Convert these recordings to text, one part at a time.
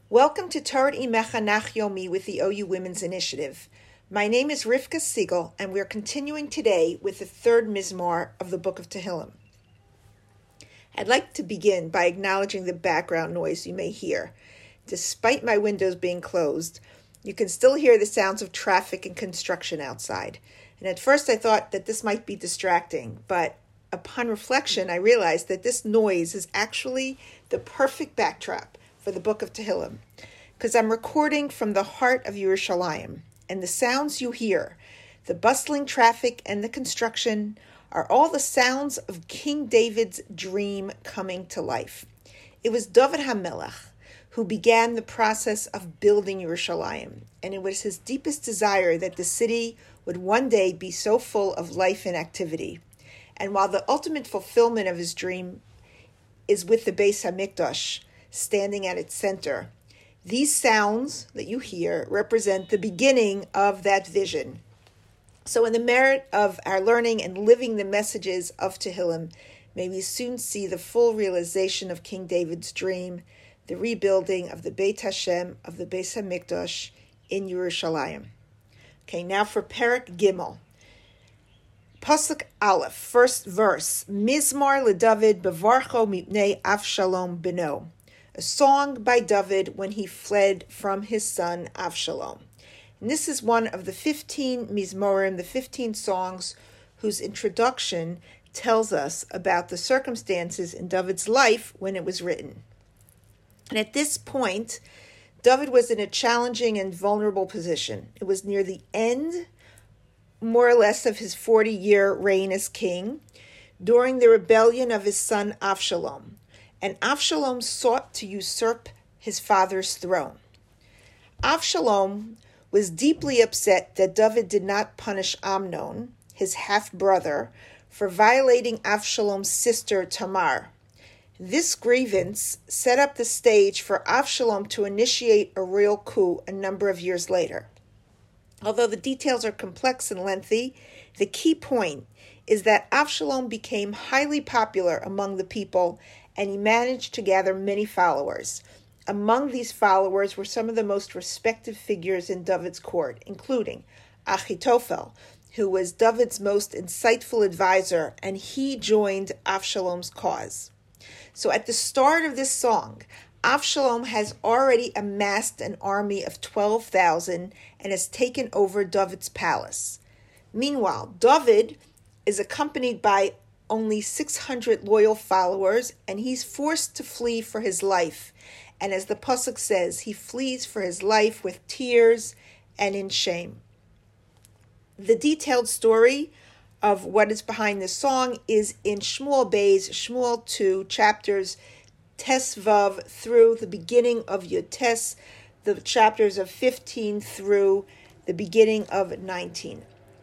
Welcome to Torah Imecha Nach Yomi with the OU Women's Initiative. My name is Rivka Siegel, and we're continuing today with the third Mizmor of the Book of Tehillim. I'd like to begin by acknowledging the background noise you may hear. Despite my windows being closed, you can still hear the sounds of traffic and construction outside. And at first I thought that this might be distracting, but upon reflection I realized that this noise is actually the perfect backdrop for the Book of Tehillim, because I'm recording from the heart of Yerushalayim, and the sounds you hear, the bustling traffic and the construction, are all the sounds of King David's dream coming to life. It was David HaMelech who began the process of building Yerushalayim, and it was his deepest desire that the city would one day be so full of life and activity. And while the ultimate fulfillment of his dream is with the Beis HaMikdash standing at its center, these sounds that you hear represent the beginning of that vision. So in the merit of our learning and living the messages of Tehillim, may we soon see the full realization of King David's dream, the rebuilding of the Beit Hashem, of the Beis HaMikdash in Yerushalayim. Okay, now for Perek Gimel. Pasuk Aleph, first verse, Mizmor LeDavid Bevarcho Mipnei Avshalom Beno. A song by David when he fled from his son Avshalom. And this is one of the 15 Mizmorim, the 15 songs whose introduction tells us about the circumstances in David's life when it was written. And at this point, David was in a challenging and vulnerable position. It was near the end, more or less, of his 40-year reign as king, during the rebellion of his son Avshalom. And Avshalom sought to usurp his father's throne. Avshalom was deeply upset that David did not punish Amnon, his half-brother, for violating Avshalom's sister Tamar. This grievance set up the stage for Avshalom to initiate a real coup a number of years later. Although the details are complex and lengthy, the key point is that Avshalom became highly popular among the people, and he managed to gather many followers. Among these followers were some of the most respected figures in David's court, including Achitophel, who was David's most insightful advisor, and he joined Avshalom's cause. So at the start of this song, Avshalom has already amassed an army of 12,000 and has taken over David's palace. Meanwhile, David is accompanied by only 600 loyal followers, and he's forced to flee for his life. And as the pasuk says, he flees for his life with tears and in shame. The detailed story of what is behind this song is in Shmuel Beis, Shmuel 2, chapters Tes Vav through the beginning of Yud Tes, the chapters of 15 through the beginning of 19.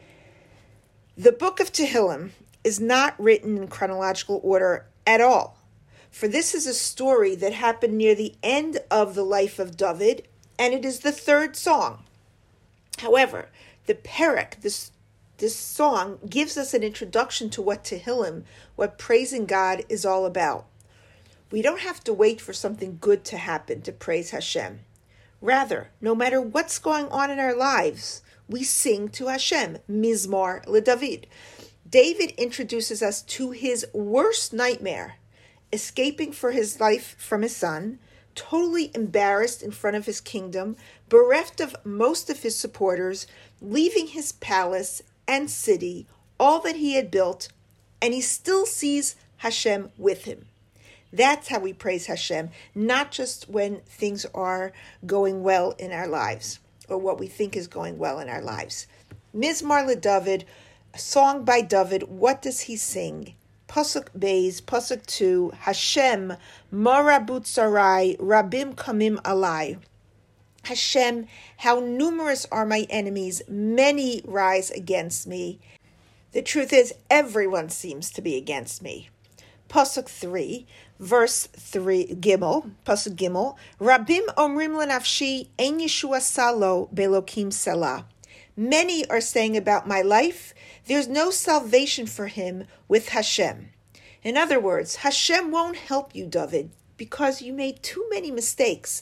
The Book of Tehillim is not written in chronological order at all, for this is a story that happened near the end of the life of David, and it is the third song. However, the Perek, this song, gives us an introduction to what Tehillim, what praising God is all about. We don't have to wait for something good to happen to praise Hashem. Rather, no matter what's going on in our lives, we sing to Hashem, Mizmor LeDavid. David introduces us to his worst nightmare, escaping for his life from his son, totally embarrassed in front of his kingdom, bereft of most of his supporters, leaving his palace and city, all that he had built, and he still sees Hashem with him. That's how we praise Hashem, not just when things are going well in our lives, or what we think is going well in our lives. Mizmor LeDavid, a song by David. What does he sing? Pasuk Beis, Pasuk 2, Hashem, Marabut Sarai, Rabim Kamim Alai. Hashem, how numerous are my enemies, many rise against me. The truth is, everyone seems to be against me. Pasuk 3, verse 3, Gimel, Pasuk Gimel, Rabim omrim lenafshi, ein Yeshua salo, belokim selah. Many are saying about my life, there's no salvation for him with Hashem. In other words, Hashem won't help you, David, because you made too many mistakes,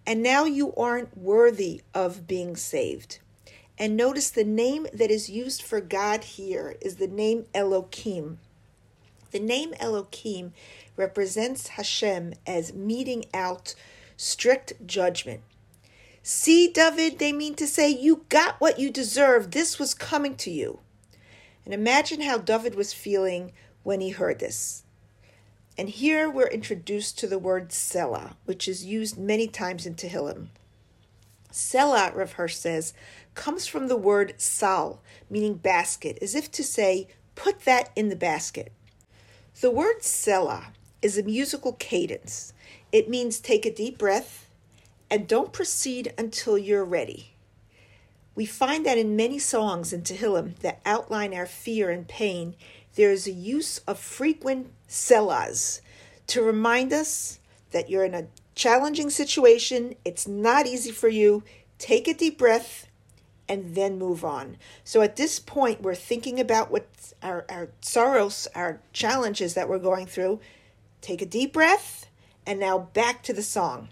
and now you aren't worthy of being saved. And notice the name that is used for God here is the name Elohim. The name Elohim represents Hashem as meting out strict judgment. See, David, they mean to say, you got what you deserved. This was coming to you. And imagine how David was feeling when he heard this. And here we're introduced to the word Selah, which is used many times in Tehillim. Selah, Rav Hirsch says, comes from the word sal, meaning basket, as if to say, put that in the basket. The word Selah is a musical cadence. It means take a deep breath and don't proceed until you're ready. We find that in many songs in Tehillim that outline our fear and pain, there is a use of frequent selahs to remind us that you're in a challenging situation, it's not easy for you, take a deep breath, and then move on. So at this point, we're thinking about what our sorrows, our challenges that we're going through. Take a deep breath, and now back to the song.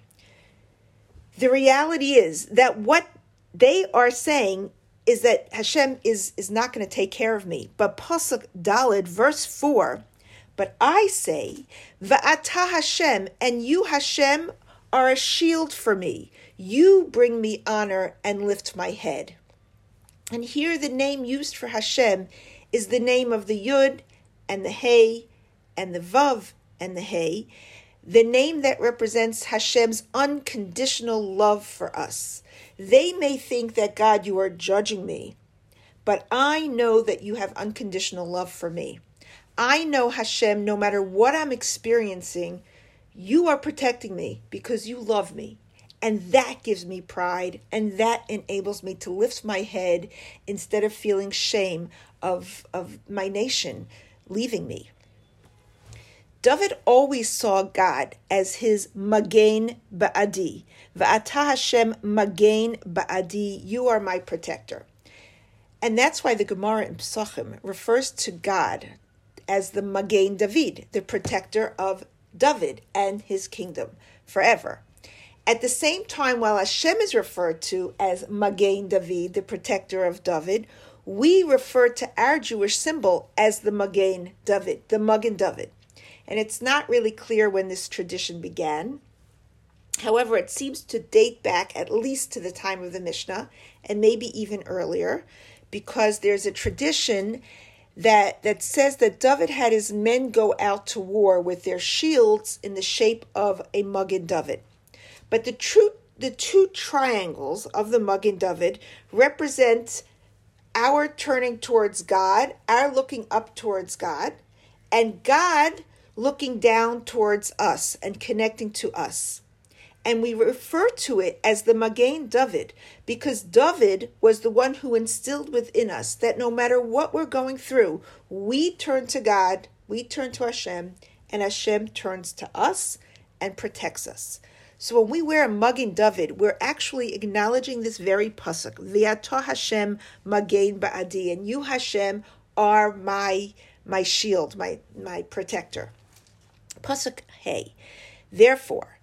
The reality is that what they are saying is that Hashem is not going to take care of me. But Pasuk Daled, verse 4, but I say, Va'ata Hashem, and you, Hashem, are a shield for me. You bring me honor and lift my head. And here the name used for Hashem is the name of the Yud and the Hey and the Vav and the Hey, the name that represents Hashem's unconditional love for us. They may think that, God, you are judging me, but I know that you have unconditional love for me. I know, Hashem, no matter what I'm experiencing, you are protecting me because you love me. And that gives me pride, and that enables me to lift my head instead of feeling shame of my nation leaving me. David always saw God as his Magain Ba'adi. Va'ata Hashem Magain Ba'adi, you are my protector. And that's why the Gemara in Pesachim refers to God as the Magain David, the protector of David and his kingdom forever. At the same time, while Hashem is referred to as Magain David, the protector of David, we refer to our Jewish symbol as the Magain David, the Magen David. And it's not really clear when this tradition began. However, it seems to date back at least to the time of the Mishnah, and maybe even earlier, because there's a tradition that says that David had his men go out to war with their shields in the shape of a Magen David. But the two triangles of the Magen David represent our turning towards God, our looking up towards God, and God looking down towards us and connecting to us. And we refer to it as the Magain David because David was the one who instilled within us that no matter what we're going through, we turn to God, we turn to Hashem, and Hashem turns to us and protects us. So when we wear a Magen David, we're actually acknowledging this very pasuk, V'ata Hashem Magain Ba'adi, and you, Hashem, are my shield, my protector. Pasuk Hey. Therefore,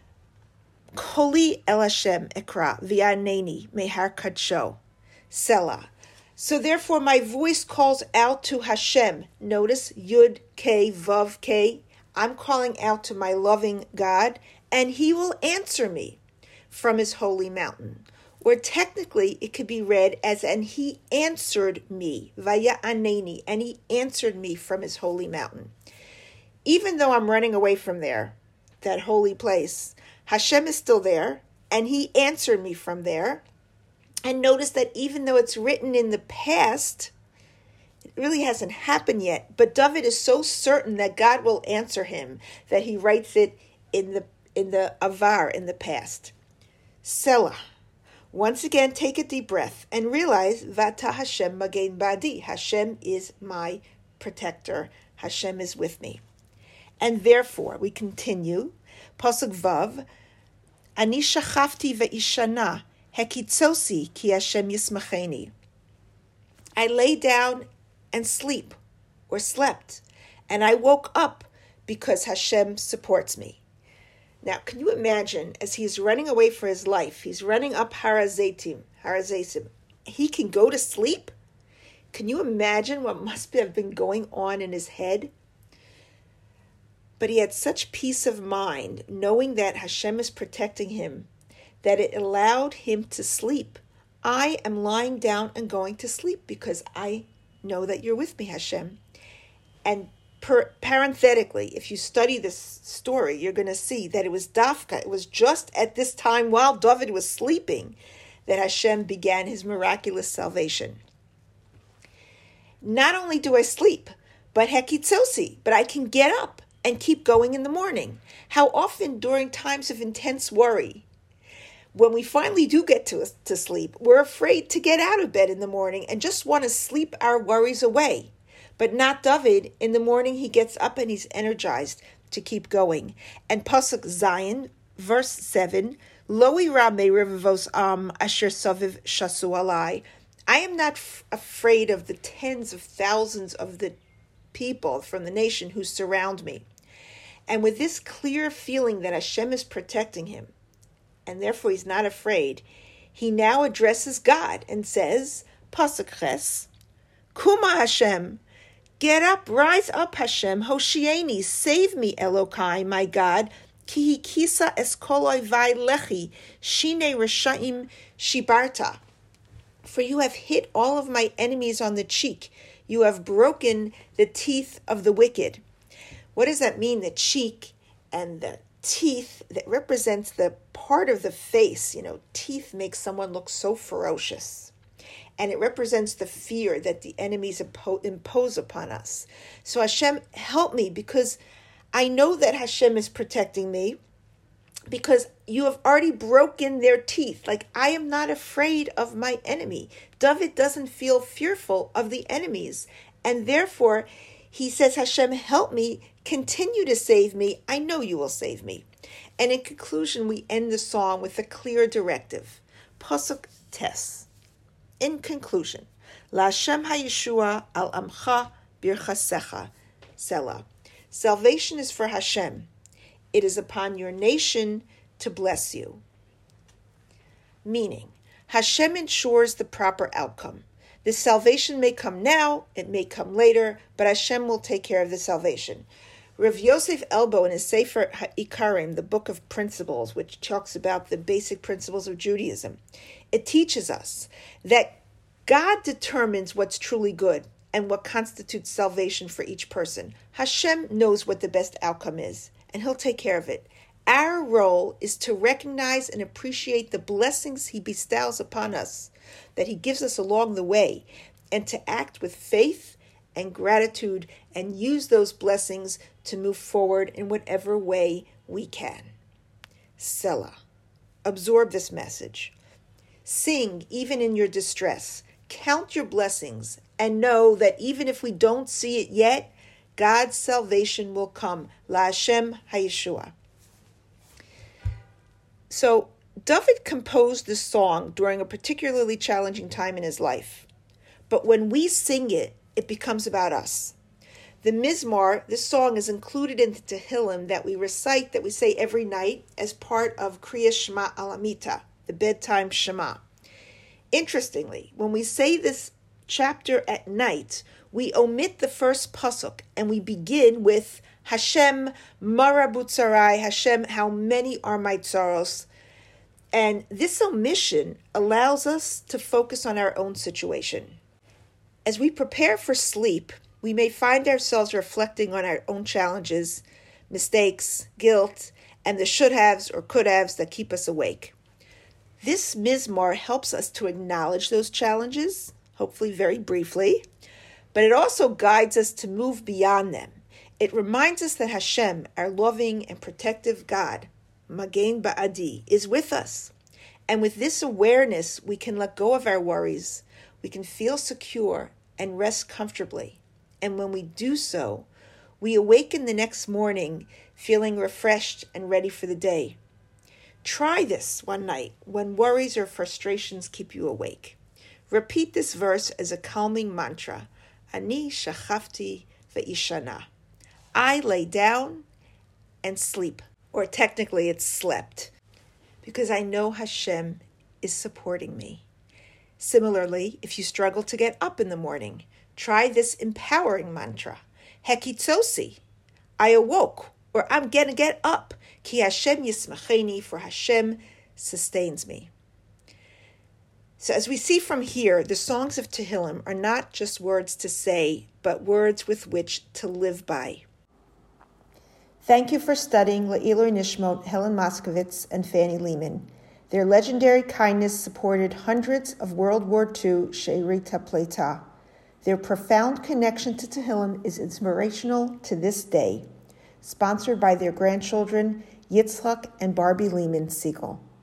Koli El Hashem Ekra V'yaneni Mehar Kadsho Selah. So therefore my voice calls out to Hashem. Notice Yud K Vav K. I'm calling out to my loving God, and he will answer me from his holy mountain. Or technically it could be read as, and he answered me, Vaya'aneni, and he answered me from his holy mountain. Even though I'm running away from there, that holy place, Hashem is still there, and he answered me from there. And notice that even though it's written in the past, it really hasn't happened yet. But David is so certain that God will answer him that he writes it in the avar, in the past. Selah. Once again, take a deep breath and realize, Vata Hashem Magain Ba'adi. Hashem is my protector. Hashem is with me. And therefore, we continue, Pasuk Vav, Ani shachafti ve'ishana, hekitzosi ki Hashem yismacheni. I lay down and sleep, or slept, and I woke up because Hashem supports me. Now, can you imagine, as he's running away for his life, he's running up Har Hazeitim, he can go to sleep? Can you imagine what must have been going on in his head? But he had such peace of mind, knowing that Hashem is protecting him, that it allowed him to sleep. I am lying down and going to sleep because I know that you're with me, Hashem. And parenthetically, if you study this story, you're going to see that it was Dafka. It was just at this time while David was sleeping that Hashem began his miraculous salvation. Not only do I sleep, but hekitzosi, but I can get up and keep going in the morning. How often during times of intense worry, when we finally do get to sleep, we're afraid to get out of bed in the morning and just want to sleep our worries away. But not David. In the morning, he gets up and he's energized to keep going. And Pasuk Zayin, verse 7, Lo ira me revivos asher saviv shasu alai. I am not afraid of the tens of thousands of the people from the nation who surround me. And with this clear feeling that Hashem is protecting him, and therefore he's not afraid, he now addresses God and says, Pasuk Ches, Kuma Hashem, get up, rise up Hashem, Hoshieni, save me Elokai, my God, Ki hikisa es kol oivai lechi, shine reshaim shibarta. For you have hit all of my enemies on the cheek. You have broken the teeth of the wicked. What does that mean? The cheek and the teeth, that represents the part of the face. Teeth make someone look so ferocious. And it represents the fear that the enemies impose upon us. So Hashem, help me, because I know that Hashem is protecting me, because you have already broken their teeth. Like, I am not afraid of my enemy. David doesn't feel fearful of the enemies. And therefore, he says, Hashem, help me, continue to save me. I know you will save me. And in conclusion, we end the song with a clear directive. Pasuk Tes. In conclusion, La Hashem HaYeshua al Amcha Birchasecha, Selah. Salvation is for Hashem. It is upon your nation to bless you. Meaning, Hashem ensures the proper outcome. The salvation may come now, it may come later, but Hashem will take care of the salvation. Rav Yosef Elbo in his Sefer HaIkarim, the book of principles, which talks about the basic principles of Judaism, it teaches us that God determines what's truly good and what constitutes salvation for each person. Hashem knows what the best outcome is, and he'll take care of it. Our role is to recognize and appreciate the blessings he bestows upon us, that he gives us along the way, and to act with faith and gratitude and use those blessings to move forward in whatever way we can. Selah. Absorb this message. Sing even in your distress. Count your blessings and know that even if we don't see it yet, God's salvation will come. La Hashem HaYeshua. So David composed this song during a particularly challenging time in his life. But when we sing it, it becomes about us. The Mizmor, this song, is included in the Tehillim that we recite, that we say every night as part of Kriyas Shema Alamita, the bedtime Shema. Interestingly, when we say this chapter at night, we omit the first pasuk and we begin with Hashem Marabu Tzarai, Hashem, how many are my tzaros. And this omission allows us to focus on our own situation. As we prepare for sleep, we may find ourselves reflecting on our own challenges, mistakes, guilt, and the should-haves or could-haves that keep us awake. This Mizmor helps us to acknowledge those challenges, hopefully very briefly, but it also guides us to move beyond them. It reminds us that Hashem, our loving and protective God, Magen Ba'adi, is with us. And with this awareness, we can let go of our worries. We can feel secure and rest comfortably. And when we do so, we awaken the next morning feeling refreshed and ready for the day. Try this one night when worries or frustrations keep you awake. Repeat this verse as a calming mantra. Ani shachafti ve'ishana. I lay down and sleep. or technically it's slept, because I know Hashem is supporting me. Similarly, if you struggle to get up in the morning, try this empowering mantra. Hekitzosi, I awoke, or I'm going to get up. Ki Hashem yismacheni, for Hashem sustains me. So as we see from here, the songs of Tehillim are not just words to say, but words with which to live by. Thank you for studying Le'ilui Nishmot, Helen Moskowitz, and Fanny Lehman. Their legendary kindness supported hundreds of World War II She'erit HaPleita. Their profound connection to Tehillim is inspirational to this day. Sponsored by their grandchildren, Yitzchak and Barbie Lehman Siegel.